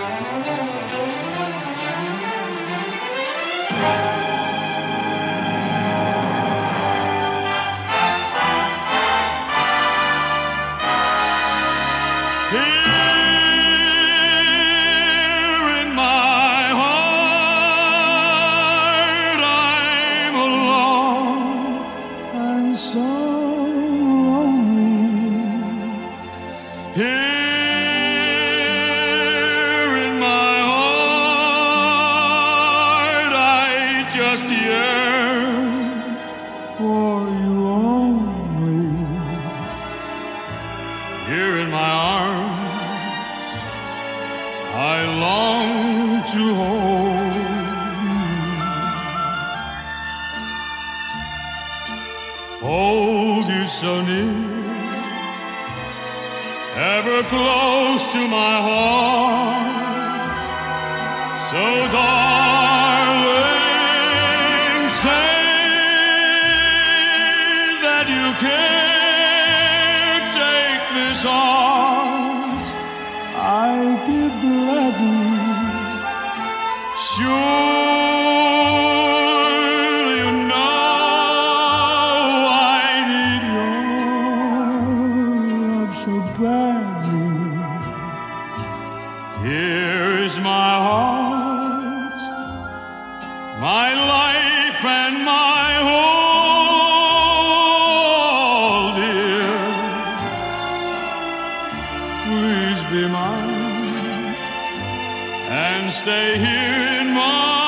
So lonely here in my heart. I just yearn for you only. Here in my arms, I long to hold you. Hold you so near, ever close to my heart. So darling, say that you can't take this heart I give gladly. Sure badly. Here is my heart, my life and my whole, dear. Please be mine and stay here in my